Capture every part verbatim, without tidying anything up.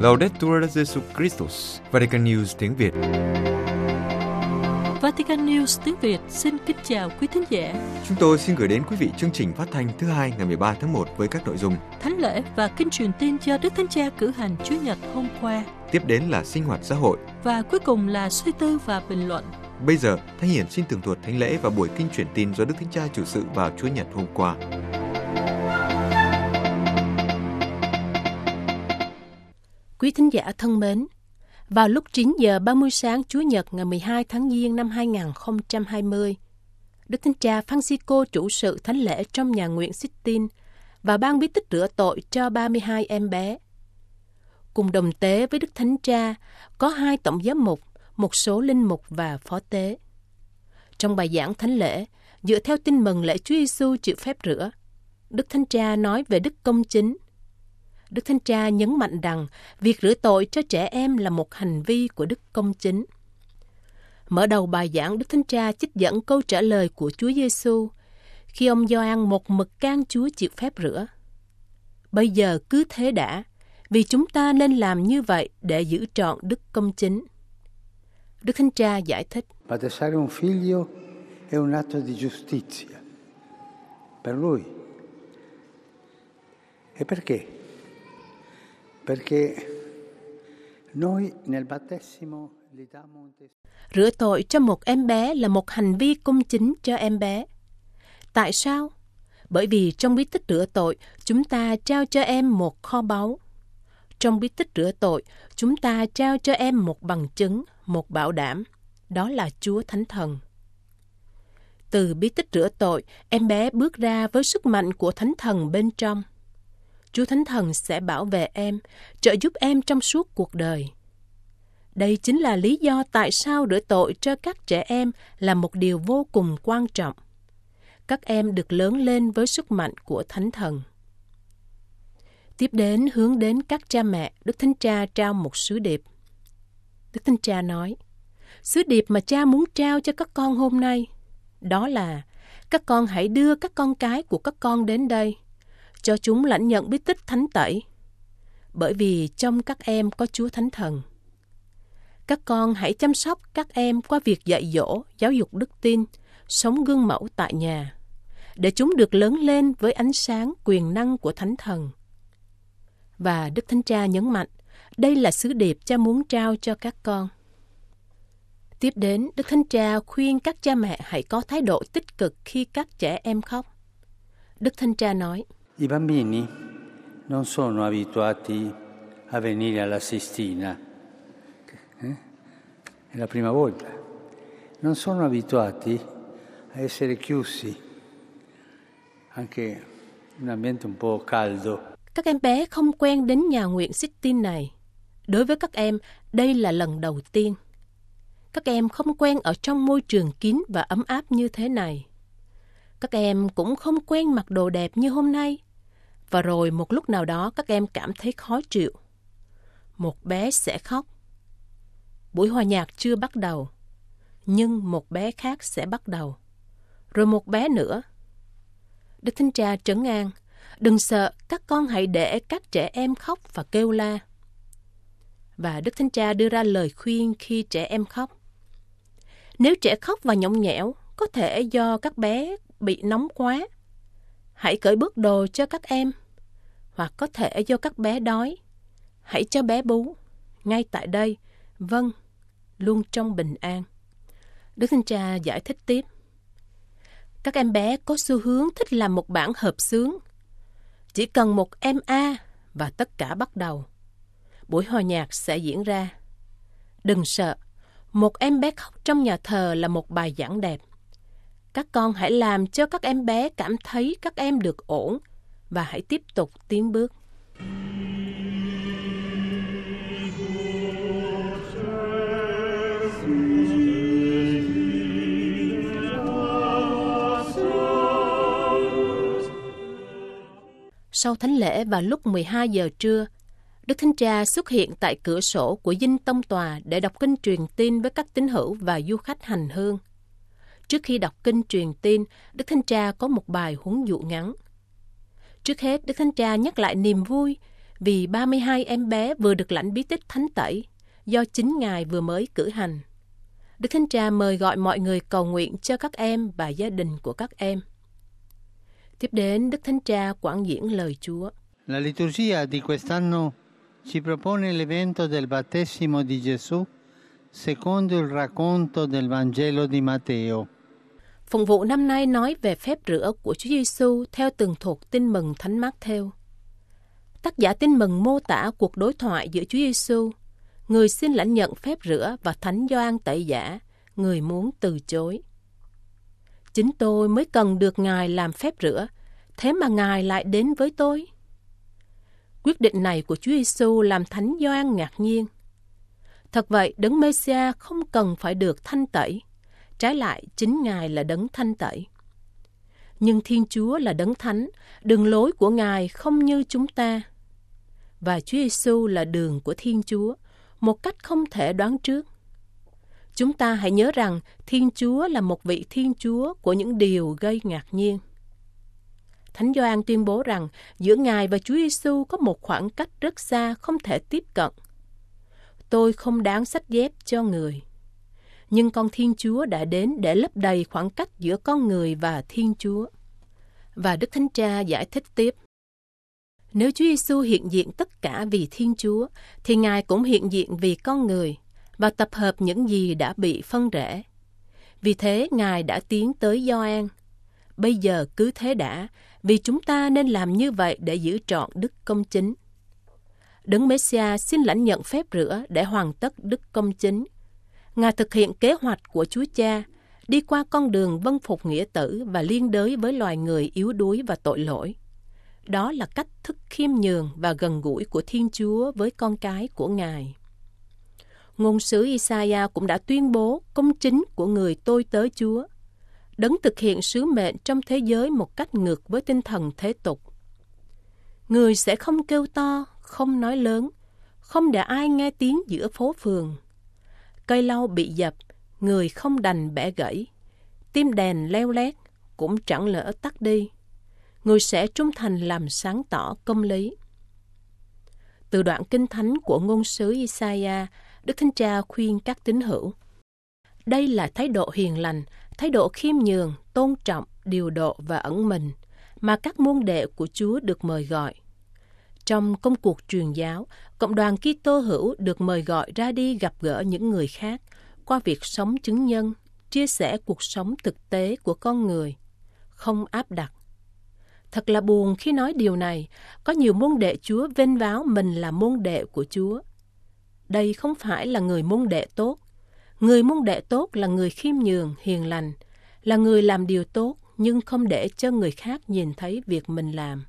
Laudetur Jesus Christus, Vatican News tiếng Việt. Vatican News tiếng Việt xin kính chào quý thính giả. Chúng tôi xin gửi đến quý vị chương trình phát thanh thứ hai ngày mười ba tháng một với các nội dung: Thánh lễ và kinh truyền tin do Đức Thánh Cha cử hành Chủ nhật hôm qua. Tiếp đến là sinh hoạt xã hội. Và cuối cùng là suy tư và bình luận. Bây giờ, Thánh Hiển xin tường thuật thánh lễ và buổi kinh truyền tin do Đức Thánh Cha chủ sự vào Chủ nhật hôm qua. Quý thính giả thân mến, vào lúc chín giờ ba mươi sáng Chủ nhật ngày mười hai tháng Giêng năm hai nghìn không trăm hai mươi, Đức Thánh Cha Francisco chủ sự thánh lễ trong nhà nguyện Sistine và ban bí tích rửa tội cho ba mươi hai em bé. Cùng đồng tế với Đức Thánh Cha có hai tổng giám mục, một số linh mục và phó tế. Trong bài giảng thánh lễ, dựa theo tin mừng lễ Chúa Giêsu chịu phép rửa, Đức Thánh Cha nói về đức công chính. Đức Thánh Cha nhấn mạnh rằng việc rửa tội cho trẻ em là một hành vi của đức công chính. Mở đầu bài giảng, Đức Thánh Cha trích dẫn câu trả lời của Chúa Giêsu khi ông Gioan một mực can Chúa chịu phép rửa. Bây giờ cứ thế đã, vì chúng ta nên làm như vậy để giữ trọn đức công chính. Đức Thánh Cha giải thích: Battezzare un figlio è un atto di giustizia per lui. E perché? Perché noi nel battesimo gli diamo un testimone. Rửa tội cho một em bé là một hành vi công chính cho em bé. Tại sao? Bởi vì trong bí tích rửa tội, chúng ta trao cho em một kho báu. Trong bí tích rửa tội, chúng ta trao cho em một bằng chứng, một bảo đảm. Đó là Chúa Thánh Thần. Từ bí tích rửa tội, em bé bước ra với sức mạnh của Thánh Thần bên trong. Chúa Thánh Thần sẽ bảo vệ em, trợ giúp em trong suốt cuộc đời. Đây chính là lý do tại sao rửa tội cho các trẻ em là một điều vô cùng quan trọng. Các em được lớn lên với sức mạnh của Thánh Thần. Tiếp đến hướng đến các cha mẹ, Đức Thánh Cha trao một sứ điệp. Đức Thánh Cha nói: sứ điệp mà cha muốn trao cho các con hôm nay, đó là các con hãy đưa các con cái của các con đến đây, cho chúng lãnh nhận bí tích thánh tẩy, bởi vì trong các em có Chúa Thánh Thần. Các con hãy chăm sóc các em qua việc dạy dỗ, giáo dục đức tin, sống gương mẫu tại nhà, để chúng được lớn lên với ánh sáng quyền năng của Thánh Thần. Và Đức Thánh Cha nhấn mạnh, đây là sứ điệp cha muốn trao cho các con. Tiếp đến, Đức Thánh Cha khuyên các cha mẹ hãy có thái độ tích cực khi các trẻ em khóc. Đức Thánh Cha nói: I bambini non sono abituati a venire alla Sistina. Eh? È la prima volta. Non sono abituati a essere chiusi. Anche un ambiente un po' caldo. Các em bé không quen đến nhà nguyện Sistine này. Đối với các em, đây là lần đầu tiên. Các em không quen ở trong môi trường kín và ấm áp như thế này. Các em cũng không quen mặc đồ đẹp như hôm nay. Và rồi một lúc nào đó các em cảm thấy khó chịu. Một bé sẽ khóc. Buổi hòa nhạc chưa bắt đầu, nhưng một bé khác sẽ bắt đầu. Rồi một bé nữa. Đức Thánh Cha trấn an: đừng sợ, các con hãy để các trẻ em khóc và kêu la. Và Đức Thánh Cha đưa ra lời khuyên khi trẻ em khóc. Nếu trẻ khóc và nhõng nhẽo, có thể do các bé bị nóng quá. Hãy cởi bớt đồ cho các em. Hoặc có thể do các bé đói. Hãy cho bé bú. Ngay tại đây, vâng, luôn trong bình an. Đức Thánh Cha giải thích tiếp. Các em bé có xu hướng thích làm một bản hợp xướng. Chỉ cần một em A và tất cả bắt đầu. Buổi hòa nhạc sẽ diễn ra. Đừng sợ, một em bé khóc trong nhà thờ là một bài giảng đẹp. Các con hãy làm cho các em bé cảm thấy các em được ổn và hãy tiếp tục tiến bước. Sau thánh lễ vào lúc mười hai giờ trưa, Đức Thánh Cha xuất hiện tại cửa sổ của dinh tông tòa để đọc kinh truyền tin với các tín hữu và du khách hành hương. Trước khi đọc kinh truyền tin, Đức Thánh Cha có một bài huấn dụ ngắn. Trước hết, Đức Thánh Cha nhắc lại niềm vui vì ba mươi hai em bé vừa được lãnh bí tích thánh tẩy do chính Ngài vừa mới cử hành. Đức Thánh Cha mời gọi mọi người cầu nguyện cho các em và gia đình của các em. Tiếp đến, Đức Thánh Cha quảng diễn lời Chúa. La liturgia di quest'anno ci propone l'evento del battesimo di Gesù secondo il racconto del Vangelo di Matteo. Phụng vụ năm nay nói về phép rửa của Chúa Giêsu theo tường thuật Tin mừng Thánh Mác-thêu. Tác giả Tin mừng mô tả cuộc đối thoại giữa Chúa Giêsu, người xin lãnh nhận phép rửa, và Thánh Gioan Tẩy Giả, người muốn từ chối. Chính tôi mới cần được Ngài làm phép rửa, thế mà Ngài lại đến với tôi. Quyết định này của Chúa Giêsu làm Thánh Gioan ngạc nhiên. Thật vậy, Đấng Mê-si-a không cần phải được thanh tẩy, trái lại chính Ngài là Đấng thanh tẩy. Nhưng Thiên Chúa là Đấng Thánh, đường lối của Ngài không như chúng ta. Và Chúa Giêsu là đường của Thiên Chúa, một cách không thể đoán trước. Chúng ta hãy nhớ rằng Thiên Chúa là một vị Thiên Chúa của những điều gây ngạc nhiên. Thánh Gioan tuyên bố rằng giữa Ngài và Chúa Giêsu có một khoảng cách rất xa không thể tiếp cận. Tôi không đáng xách dép cho người. Nhưng con Thiên Chúa đã đến để lấp đầy khoảng cách giữa con người và Thiên Chúa. Và Đức Thánh Cha giải thích tiếp. Nếu Chúa Giêsu hiện diện tất cả vì Thiên Chúa, thì Ngài cũng hiện diện vì con người và tập hợp những gì đã bị phân rẽ. Vì thế Ngài đã tiến tới Gioan. Bây giờ cứ thế đã, vì chúng ta nên làm như vậy để giữ trọn đức công chính. Đấng Mê-si-a xin lãnh nhận phép rửa để hoàn tất đức công chính. Ngài thực hiện kế hoạch của Chúa Cha, đi qua con đường vâng phục nghĩa tử và liên đới với loài người yếu đuối và tội lỗi. Đó là cách thức khiêm nhường và gần gũi của Thiên Chúa với con cái của Ngài. Ngôn sứ Isaiah cũng đã tuyên bố công chính của người tôi tớ Chúa, Đấng thực hiện sứ mệnh trong thế giới một cách ngược với tinh thần thế tục. Người sẽ không kêu to, không nói lớn, không để ai nghe tiếng giữa phố phường. Cây lau bị dập, người không đành bẻ gãy. Tim đèn leo lét, cũng chẳng lỡ tắt đi. Người sẽ trung thành làm sáng tỏ công lý. Từ đoạn kinh thánh của ngôn sứ Isaiah, Đức Thánh Cha khuyên các tín hữu. Đây là thái độ hiền lành, thái độ khiêm nhường, tôn trọng, điều độ và ẩn mình mà các môn đệ của Chúa được mời gọi. Trong công cuộc truyền giáo, cộng đoàn Kitô hữu được mời gọi ra đi gặp gỡ những người khác qua việc sống chứng nhân, chia sẻ cuộc sống thực tế của con người, không áp đặt. Thật là buồn khi nói điều này, có nhiều môn đệ Chúa vênh váo mình là môn đệ của Chúa. Đây không phải là người môn đệ tốt. Người môn đệ tốt là người khiêm nhường, hiền lành, là người làm điều tốt nhưng không để cho người khác nhìn thấy việc mình làm.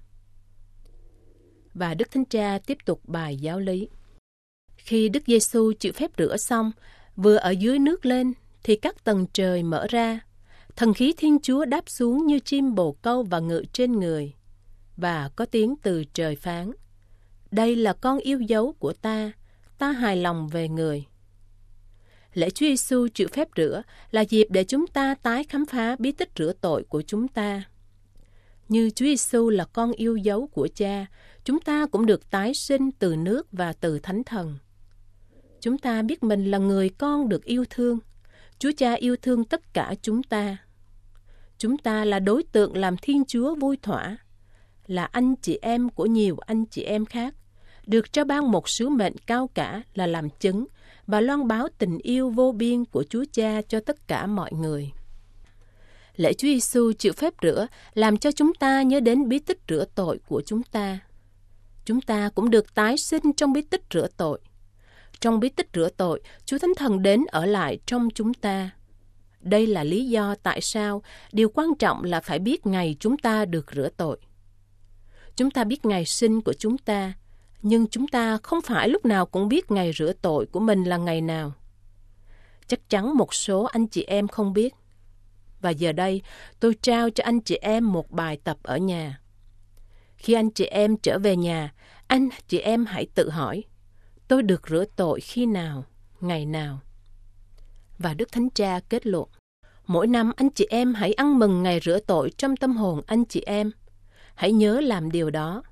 Và Đức Thánh Cha tiếp tục bài giáo lý. Khi Đức Giêsu chịu phép rửa xong, vừa ở dưới nước lên, thì các tầng trời mở ra. Thần khí Thiên Chúa đáp xuống như chim bồ câu và ngự trên người. Và có tiếng từ trời phán: Đây là con yêu dấu của ta, ta hài lòng về người. Lễ Chúa Giêsu chịu phép rửa là dịp để chúng ta tái khám phá bí tích rửa tội của chúng ta. Như Chúa Giêsu là con yêu dấu của Cha, chúng ta cũng được tái sinh từ nước và từ Thánh Thần. Chúng ta biết mình là người con được yêu thương. Chúa Cha yêu thương tất cả chúng ta. Chúng ta là đối tượng làm Thiên Chúa vui thỏa, là anh chị em của nhiều anh chị em khác, được trao ban một sứ mệnh cao cả là làm chứng và loan báo tình yêu vô biên của Chúa Cha cho tất cả mọi người. Lễ Chúa Giêsu chịu phép rửa làm cho chúng ta nhớ đến bí tích rửa tội của chúng ta. Chúng ta cũng được tái sinh trong bí tích rửa tội. Trong bí tích rửa tội, Chúa Thánh Thần đến ở lại trong chúng ta. Đây là lý do tại sao điều quan trọng là phải biết ngày chúng ta được rửa tội. Chúng ta biết ngày sinh của chúng ta, nhưng chúng ta không phải lúc nào cũng biết ngày rửa tội của mình là ngày nào. Chắc chắn một số anh chị em không biết. Và giờ đây, tôi trao cho anh chị em một bài tập ở nhà. Khi anh chị em trở về nhà, anh chị em hãy tự hỏi, tôi được rửa tội khi nào, ngày nào? Và Đức Thánh Cha kết luận, mỗi năm anh chị em hãy ăn mừng ngày rửa tội trong tâm hồn anh chị em. Hãy nhớ làm điều đó.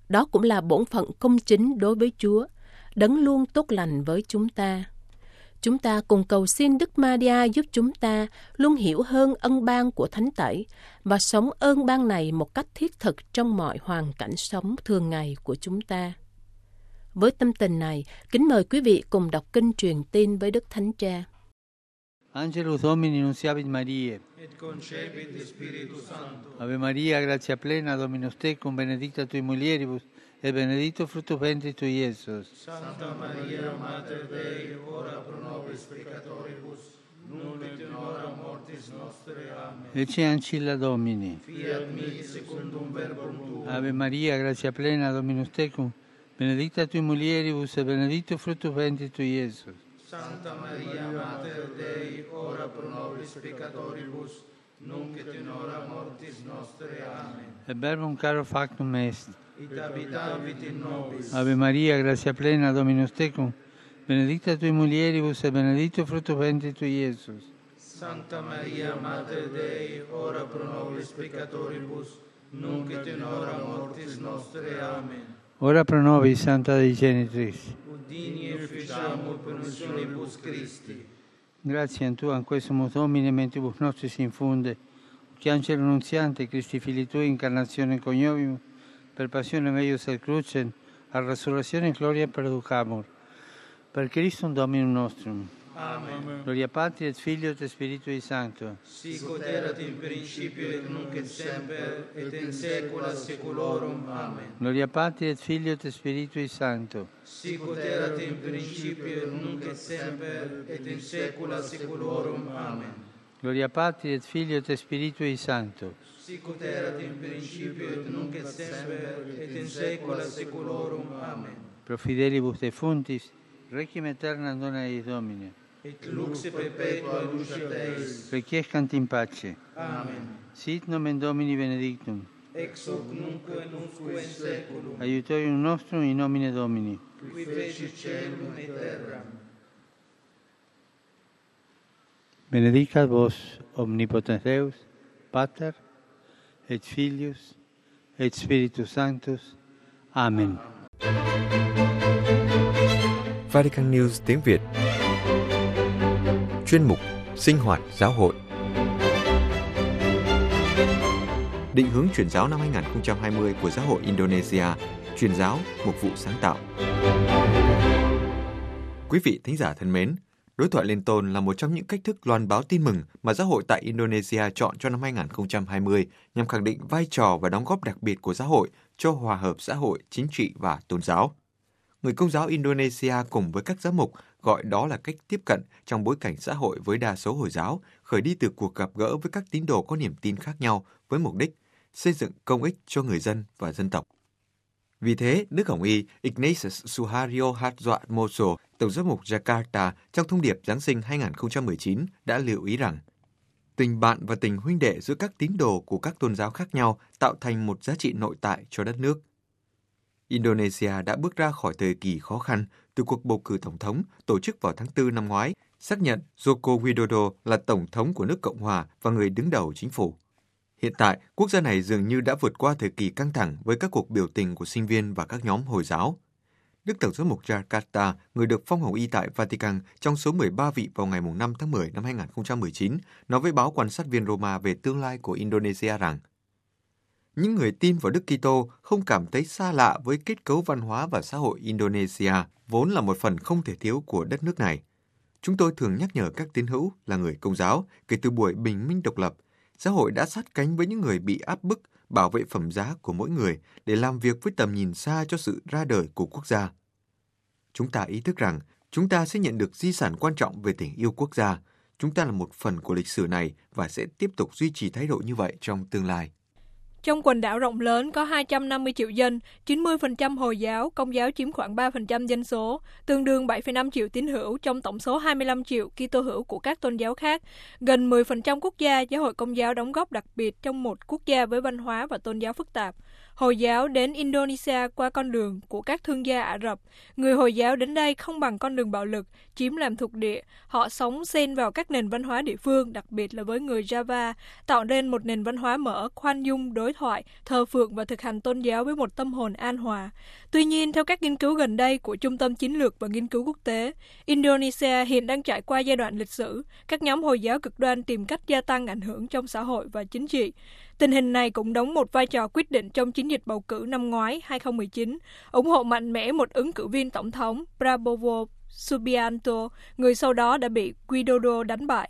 Đó cũng là bổn phận công chính đối với Chúa, Đấng luôn tốt lành với chúng ta. Chúng ta cùng cầu xin Đức Maria giúp chúng ta luôn hiểu hơn ân ban của Thánh Tẩy và sống ơn ban này một cách thiết thực trong mọi hoàn cảnh sống thường ngày của chúng ta. Với tâm tình này, kính mời quý vị cùng đọc kinh truyền tin với Đức Thánh Cha. Angelus Domini nunciavit Mariae, et concepit Spiritus Sancto. Ave Maria, gratia plena, Dominus tecum, benedicta tui mulieribus, et benedictus fructus ventris tui, Iesus. Santa Maria, Mater Dei, ora pro nobis peccatoribus, nunc et in hora mortis nostre. Amen. Ecce ancilla Domini. Fiat mi secundum verbum tuum. Ave Maria, gratia plena, Dominus tecum, benedicta tui mulieribus, et benedictus fructus ventris tui, Iesus. Santa Maria, Mater Dei, ora pro nobis peccatoribus, nunc et in hora mortis nostre. Amen. Et verbum caro factum est. It habitavit in nobis. Ave Maria, gratia plena, Dominus tecum, benedicta tui mulieribus, et benedictus fructus ventris tui, Iesus. Santa Maria, Mater Dei, ora pro nobis peccatoribus, nunc et in hora mortis nostre. Amen. Ora pro nobis, Santa Dei Genitrix. Udini et ficiamur permissionibus Christi. Grazie a Tu, an quesumus Domine, mentibus nostris infunde, che angelo nunziante, Christi Fili Tui, incarnazione coniovimus, per passione meius et crucem, a resurrezione gloria perducamur. Per Christum Dominum nostrum. Amen. Gloria Patri et Filio et Spiritui Sancto. Sic ut erat in principio et nunc et semper et in saecula saeculorum. Amen. Gloria Patri et Filio et Spiritui Sancto. Sic ut erat in principio et nunc et semper et in saecula saeculorum. Amen. Gloria Patri et Filio et Spiritui Sancto. Sic ut erat in principio et nunc et semper et in saecula saeculorum. Amen. Pro fidelibus defuntis, requiem aeternam dona eis Domine. Et lux perpetua luceat eis. Requiescant in pace. Amen. Sit nomen Domini benedictum. Ex hoc nunc et nunc in saeculum. Aiutorium nostrum in nomine Domini. Qui fecit caelum et terram. Benedicat vos omnipotens Deus, Pater, et Filius, et Spiritus Sanctus. Amen. Vatican News tiếng Việt. Chuyên mục Sinh hoạt giáo hội. Định hướng truyền giáo năm hai không hai không của Giáo hội Indonesia, truyền giáo, mục vụ sáng tạo. Quý vị thính giả thân mến, đối thoại liên tôn là một trong những cách thức loan báo tin mừng mà Giáo hội tại Indonesia chọn cho năm hai không hai không nhằm khẳng định vai trò và đóng góp đặc biệt của Giáo hội cho hòa hợp xã hội, chính trị và tôn giáo. Người Công giáo Indonesia cùng với các giám mục gọi đó là cách tiếp cận trong bối cảnh xã hội với đa số Hồi giáo, khởi đi từ cuộc gặp gỡ với các tín đồ có niềm tin khác nhau với mục đích xây dựng công ích cho người dân và dân tộc. Vì thế, Đức Hồng Y Ignatius Suharyo Hadratmoso, Tổng giám mục Jakarta, trong thông điệp Giáng sinh hai không một chín đã lưu ý rằng tình bạn và tình huynh đệ giữa các tín đồ của các tôn giáo khác nhau tạo thành một giá trị nội tại cho đất nước. Indonesia đã bước ra khỏi thời kỳ khó khăn từ cuộc bầu cử tổng thống tổ chức vào tháng tư năm ngoái, xác nhận Joko Widodo là tổng thống của nước Cộng hòa và người đứng đầu chính phủ. Hiện tại, quốc gia này dường như đã vượt qua thời kỳ căng thẳng với các cuộc biểu tình của sinh viên và các nhóm Hồi giáo. Đức Tổng giám mục Jakarta, người được phong hồng y tại Vatican trong số mười ba vị vào ngày năm tháng mười năm hai không một chín, nói với báo Quan sát viên Roma về tương lai của Indonesia rằng những người tin vào Đức Kitô không cảm thấy xa lạ với kết cấu văn hóa và xã hội Indonesia, vốn là một phần không thể thiếu của đất nước này. Chúng tôi thường nhắc nhở các tín hữu là người Công giáo, kể từ buổi bình minh độc lập, xã hội đã sát cánh với những người bị áp bức, bảo vệ phẩm giá của mỗi người để làm việc với tầm nhìn xa cho sự ra đời của quốc gia. Chúng ta ý thức rằng chúng ta sẽ nhận được di sản quan trọng về tình yêu quốc gia. Chúng ta là một phần của lịch sử này và sẽ tiếp tục duy trì thái độ như vậy trong tương lai. Trong quần đảo rộng lớn có hai trăm năm mươi triệu dân, chín mươi phần trăm Hồi giáo, Công giáo chiếm khoảng ba phần trăm dân số, tương đương bảy phẩy năm triệu tín hữu trong tổng số hai mươi lăm triệu Kitô hữu của các tôn giáo khác. Gần mười phần trăm quốc gia, Giáo hội Công giáo đóng góp đặc biệt trong một quốc gia với văn hóa và tôn giáo phức tạp. Hồi giáo đến Indonesia qua con đường của các thương gia Ả Rập. Người Hồi giáo đến đây không bằng con đường bạo lực, chiếm làm thuộc địa. Họ sống xen vào các nền văn hóa địa phương, đặc biệt là với người Java, tạo nên một nền văn hóa mở, khoan dung đối thoại, thờ phượng và thực hành tôn giáo với một tâm hồn an hòa. Tuy nhiên, theo các nghiên cứu gần đây của Trung tâm Chiến lược và Nghiên cứu Quốc tế, Indonesia hiện đang trải qua giai đoạn lịch sử. Các nhóm Hồi giáo cực đoan tìm cách gia tăng ảnh hưởng trong xã hội và chính trị. Tình hình này cũng đóng một vai trò quyết định trong chiến dịch bầu cử năm ngoái hai không một chín, ủng hộ mạnh mẽ một ứng cử viên tổng thống Prabowo Subianto, người sau đó đã bị Widodo đánh bại.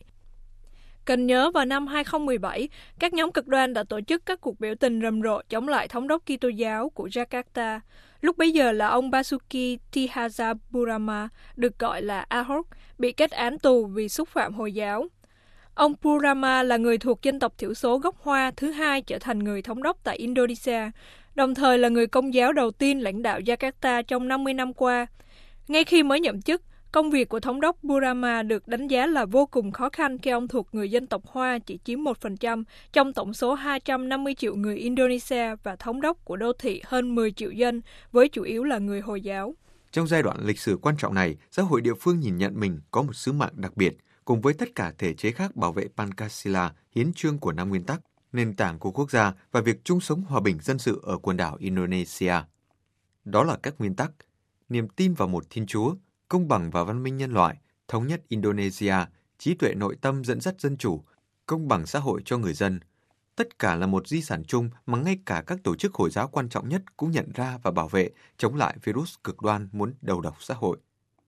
Cần nhớ vào năm hai không một bảy, các nhóm cực đoan đã tổ chức các cuộc biểu tình rầm rộ chống lại thống đốc Kitô giáo của Jakarta. Lúc bấy giờ là ông Basuki Tihadzaburama, được gọi là Ahok, bị kết án tù vì xúc phạm Hồi giáo. Ông Burama là người thuộc dân tộc thiểu số gốc Hoa thứ hai trở thành người thống đốc tại Indonesia, đồng thời là người Công giáo đầu tiên lãnh đạo Jakarta trong năm mươi năm qua. Ngay khi mới nhậm chức, công việc của thống đốc Burama được đánh giá là vô cùng khó khăn khi ông thuộc người dân tộc Hoa chỉ chiếm một phần trăm trong tổng số hai trăm năm mươi triệu người Indonesia và thống đốc của đô thị hơn mười triệu dân, với chủ yếu là người Hồi giáo. Trong giai đoạn lịch sử quan trọng này, giáo hội địa phương nhìn nhận mình có một sứ mạng đặc biệt, cùng với tất cả thể chế khác bảo vệ Pancasila, hiến chương của năm nguyên tắc, nền tảng của quốc gia và việc chung sống hòa bình dân sự ở quần đảo Indonesia. Đó là các nguyên tắc: niềm tin vào một Thiên Chúa, công bằng và văn minh nhân loại, thống nhất Indonesia, trí tuệ nội tâm dẫn dắt dân chủ, công bằng xã hội cho người dân. Tất cả là một di sản chung mà ngay cả các tổ chức Hồi giáo quan trọng nhất cũng nhận ra và bảo vệ, chống lại virus cực đoan muốn đầu độc xã hội.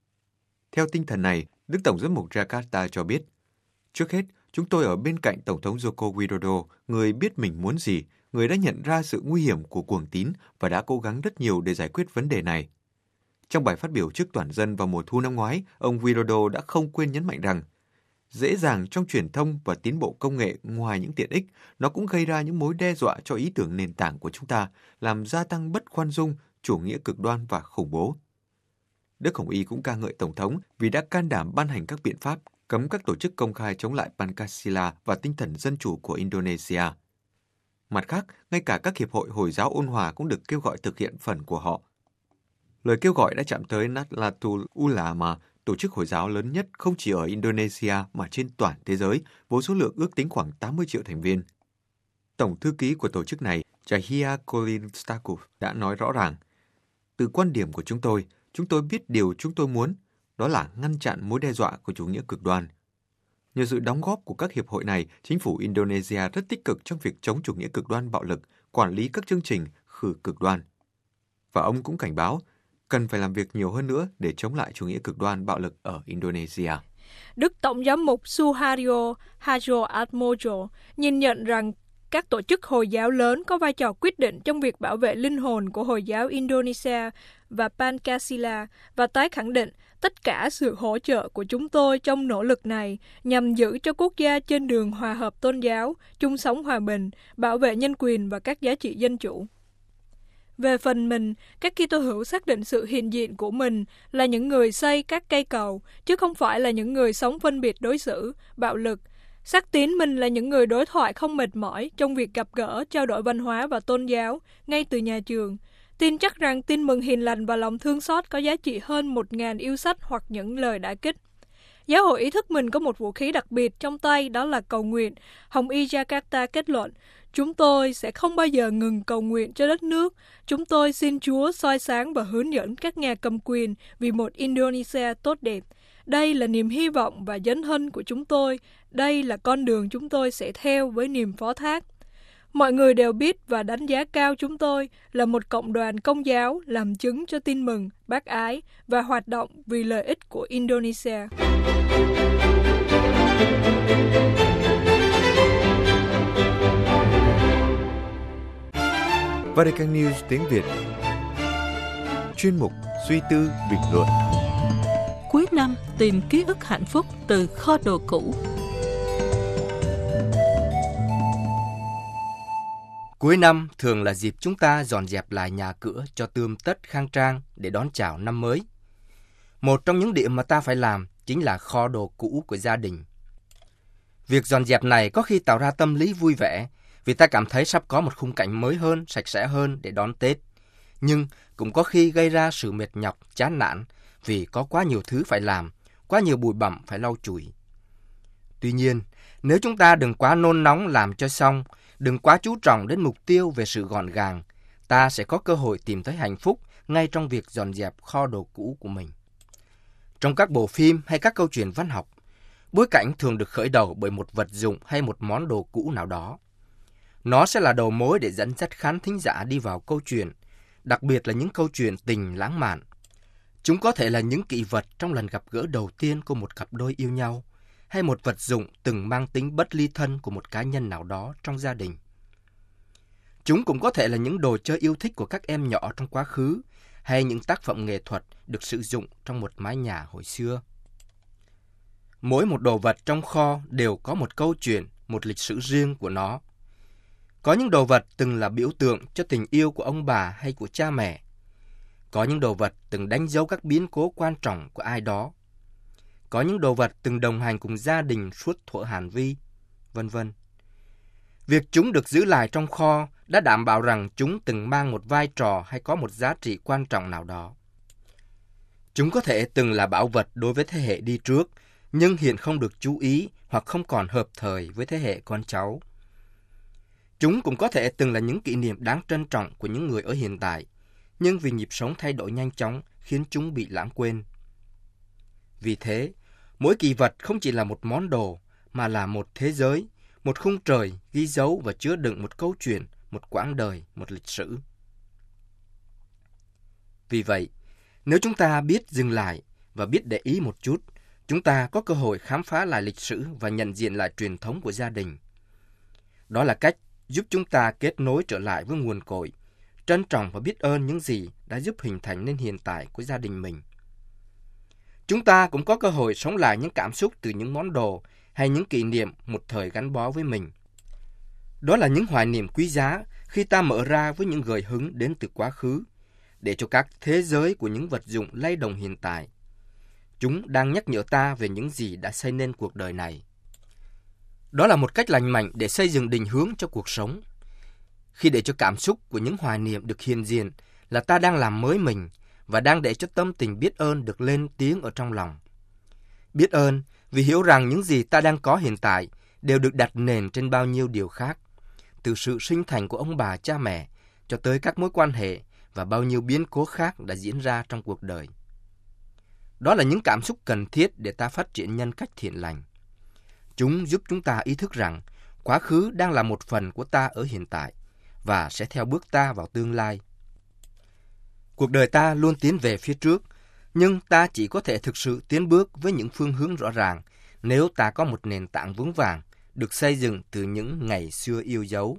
Theo tinh thần này, Đức Tổng giám mục Jakarta cho biết, trước hết, chúng tôi ở bên cạnh Tổng thống Joko Widodo, người biết mình muốn gì, người đã nhận ra sự nguy hiểm của cuồng tín và đã cố gắng rất nhiều để giải quyết vấn đề này. Trong bài phát biểu trước toàn dân vào mùa thu năm ngoái, ông Widodo đã không quên nhấn mạnh rằng, dễ dàng trong truyền thông và tiến bộ công nghệ ngoài những tiện ích, nó cũng gây ra những mối đe dọa cho ý tưởng nền tảng của chúng ta, làm gia tăng bất khoan dung, chủ nghĩa cực đoan và khủng bố. Đức Hồng Y cũng ca ngợi Tổng thống vì đã can đảm ban hành các biện pháp cấm các tổ chức công khai chống lại Pancasila và tinh thần dân chủ của Indonesia. Mặt khác, ngay cả các hiệp hội Hồi giáo ôn hòa cũng được kêu gọi thực hiện phần của họ. Lời kêu gọi đã chạm tới Nahdlatul Ulama, tổ chức Hồi giáo lớn nhất không chỉ ở Indonesia mà trên toàn thế giới, với số lượng ước tính khoảng tám mươi triệu thành viên. Tổng thư ký của tổ chức này, Yahya Khalil Stakuf, đã nói rõ ràng, từ quan điểm của chúng tôi, chúng tôi biết điều chúng tôi muốn, đó là ngăn chặn mối đe dọa của chủ nghĩa cực đoan. Nhờ sự đóng góp của các hiệp hội này, chính phủ Indonesia rất tích cực trong việc chống chủ nghĩa cực đoan bạo lực, quản lý các chương trình khử cực đoan. Và ông cũng cảnh báo, cần phải làm việc nhiều hơn nữa để chống lại chủ nghĩa cực đoan bạo lực ở Indonesia. Đức Tổng giám mục Suharyo Hadjoatmojo nhìn nhận rằng các tổ chức Hồi giáo lớn có vai trò quyết định trong việc bảo vệ linh hồn của Hồi giáo Indonesia và Pancasila và tái khẳng định tất cả sự hỗ trợ của chúng tôi trong nỗ lực này nhằm giữ cho quốc gia trên đường hòa hợp tôn giáo, chung sống hòa bình, bảo vệ nhân quyền và các giá trị dân chủ. Về phần mình, các Kitô hữu xác định sự hiện diện của mình là những người xây các cây cầu, chứ không phải là những người sống phân biệt đối xử, bạo lực. Xác tín mình là những người đối thoại không mệt mỏi trong việc gặp gỡ, trao đổi văn hóa và tôn giáo ngay từ nhà trường. Tin chắc rằng tin mừng hiền lành và lòng thương xót có giá trị hơn một ngàn yêu sách hoặc những lời đả kích. Giáo hội ý thức mình có một vũ khí đặc biệt trong tay, đó là cầu nguyện. Hồng Y Jakarta kết luận, chúng tôi sẽ không bao giờ ngừng cầu nguyện cho đất nước. Chúng tôi xin Chúa soi sáng và hướng dẫn các nhà cầm quyền vì một Indonesia tốt đẹp. Đây là niềm hy vọng và dấn thân của chúng tôi. Đây là con đường chúng tôi sẽ theo với niềm phó thác. Mọi người đều biết và đánh giá cao chúng tôi là một cộng đoàn công giáo làm chứng cho tin mừng, bác ái và hoạt động vì lợi ích của Indonesia. Vatican News tiếng Việt. Chuyên mục Suy tư bình luận. Cuối năm tìm ký ức hạnh phúc từ kho đồ cũ. Cuối năm thường là dịp chúng ta dọn dẹp lại nhà cửa cho tươm tất khang trang để đón chào năm mới. Một trong những điểm mà ta phải làm chính là kho đồ cũ của gia đình. Việc dọn dẹp này có khi tạo ra tâm lý vui vẻ vì ta cảm thấy sắp có một khung cảnh mới hơn, sạch sẽ hơn để đón Tết. Nhưng cũng có khi gây ra sự mệt nhọc, chán nản vì có quá nhiều thứ phải làm, quá nhiều bụi bặm phải lau chùi. Tuy nhiên, nếu chúng ta đừng quá nôn nóng làm cho xong, đừng quá chú trọng đến mục tiêu về sự gọn gàng, ta sẽ có cơ hội tìm thấy hạnh phúc ngay trong việc dọn dẹp kho đồ cũ của mình. Trong các bộ phim hay các câu chuyện văn học, bối cảnh thường được khởi đầu bởi một vật dụng hay một món đồ cũ nào đó. Nó sẽ là đầu mối để dẫn dắt khán thính giả đi vào câu chuyện, đặc biệt là những câu chuyện tình lãng mạn. Chúng có thể là những kỷ vật trong lần gặp gỡ đầu tiên của một cặp đôi yêu nhau, hay một vật dụng từng mang tính bất ly thân của một cá nhân nào đó trong gia đình. Chúng cũng có thể là những đồ chơi yêu thích của các em nhỏ trong quá khứ, hay những tác phẩm nghệ thuật được sử dụng trong một mái nhà hồi xưa. Mỗi một đồ vật trong kho đều có một câu chuyện, một lịch sử riêng của nó. Có những đồ vật từng là biểu tượng cho tình yêu của ông bà hay của cha mẹ. Có những đồ vật từng đánh dấu các biến cố quan trọng của ai đó. Có những đồ vật từng đồng hành cùng gia đình suốt thuở Hàn Vi, vân vân. Việc chúng được giữ lại trong kho đã đảm bảo rằng chúng từng mang một vai trò hay có một giá trị quan trọng nào đó. Chúng có thể từng là bảo vật đối với thế hệ đi trước, nhưng hiện không được chú ý hoặc không còn hợp thời với thế hệ con cháu. Chúng cũng có thể từng là những kỷ niệm đáng trân trọng của những người ở hiện tại, nhưng vì nhịp sống thay đổi nhanh chóng khiến chúng bị lãng quên. Vì thế, mỗi kỷ vật không chỉ là một món đồ, mà là một thế giới, một khung trời ghi dấu và chứa đựng một câu chuyện, một quãng đời, một lịch sử. Vì vậy, nếu chúng ta biết dừng lại và biết để ý một chút, chúng ta có cơ hội khám phá lại lịch sử và nhận diện lại truyền thống của gia đình. Đó là cách giúp chúng ta kết nối trở lại với nguồn cội, trân trọng và biết ơn những gì đã giúp hình thành nên hiện tại của gia đình mình. Chúng ta cũng có cơ hội sống lại những cảm xúc từ những món đồ hay những kỷ niệm một thời gắn bó với mình. Đó là những hoài niệm quý giá khi ta mở ra với những gợi hứng đến từ quá khứ, để cho các thế giới của những vật dụng lay động hiện tại. Chúng đang nhắc nhở ta về những gì đã xây nên cuộc đời này. Đó là một cách lành mạnh để xây dựng định hướng cho cuộc sống. Khi để cho cảm xúc của những hoài niệm được hiện diện là ta đang làm mới mình và đang để cho tâm tình biết ơn được lên tiếng ở trong lòng. Biết ơn vì hiểu rằng những gì ta đang có hiện tại đều được đặt nền trên bao nhiêu điều khác, từ sự sinh thành của ông bà cha mẹ cho tới các mối quan hệ và bao nhiêu biến cố khác đã diễn ra trong cuộc đời. Đó là những cảm xúc cần thiết để ta phát triển nhân cách thiện lành. Chúng giúp chúng ta ý thức rằng quá khứ đang là một phần của ta ở hiện tại và sẽ theo bước ta vào tương lai. Cuộc đời ta luôn tiến về phía trước, nhưng ta chỉ có thể thực sự tiến bước với những phương hướng rõ ràng nếu ta có một nền tảng vững vàng được xây dựng từ những ngày xưa yêu dấu.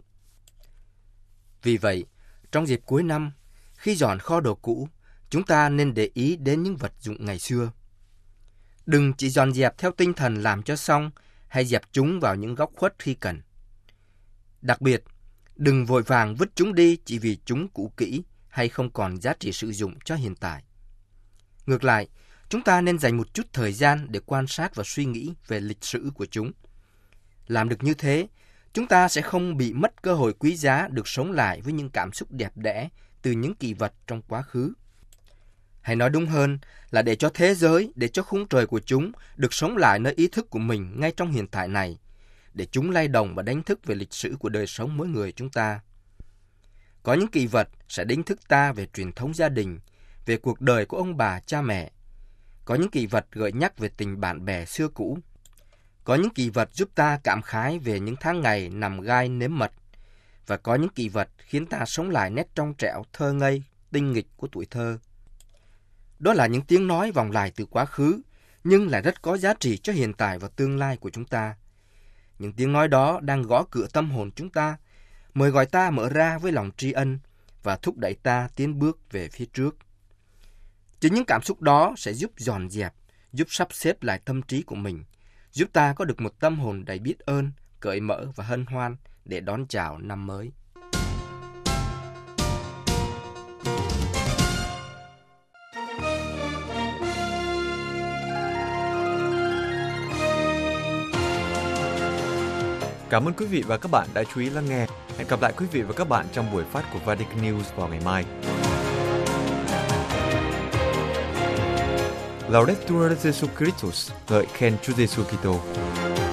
Vì vậy, trong dịp cuối năm, khi dọn kho đồ cũ, chúng ta nên để ý đến những vật dụng ngày xưa. Đừng chỉ dọn dẹp theo tinh thần làm cho xong hay dẹp chúng vào những góc khuất khi cần. Đặc biệt, đừng vội vàng vứt chúng đi chỉ vì chúng cũ kỹ hay không còn giá trị sử dụng cho hiện tại. Ngược lại, chúng ta nên dành một chút thời gian để quan sát và suy nghĩ về lịch sử của chúng. Làm được như thế, chúng ta sẽ không bị mất cơ hội quý giá được sống lại với những cảm xúc đẹp đẽ từ những kỷ vật trong quá khứ. Hay nói đúng hơn là để cho thế giới, để cho khung trời của chúng được sống lại nơi ý thức của mình ngay trong hiện tại này, để chúng lay động và đánh thức về lịch sử của đời sống mỗi người chúng ta. Có những kỷ vật sẽ đánh thức ta về truyền thống gia đình, về cuộc đời của ông bà cha mẹ. Có những kỷ vật gợi nhắc về tình bạn bè xưa cũ. Có những kỷ vật giúp ta cảm khái về những tháng ngày nằm gai nếm mật. Và có những kỷ vật khiến ta sống lại nét trong trẻo, thơ ngây, tinh nghịch của tuổi thơ. Đó là những tiếng nói vọng lại từ quá khứ, nhưng lại rất có giá trị cho hiện tại và tương lai của chúng ta. Những tiếng nói đó đang gõ cửa tâm hồn chúng ta, mời gọi ta mở ra với lòng tri ân và thúc đẩy ta tiến bước về phía trước. Chính những cảm xúc đó sẽ giúp dọn dẹp, giúp sắp xếp lại tâm trí của mình, giúp ta có được một tâm hồn đầy biết ơn, cởi mở và hân hoan để đón chào năm mới. Cảm ơn quý vị và các bạn đã chú ý lắng nghe. Hẹn gặp lại quý vị và các bạn trong buổi phát của Vatican News vào ngày mai. Laudetur Jesus Christus, ngợi khen Chúa Giêsu Kitô.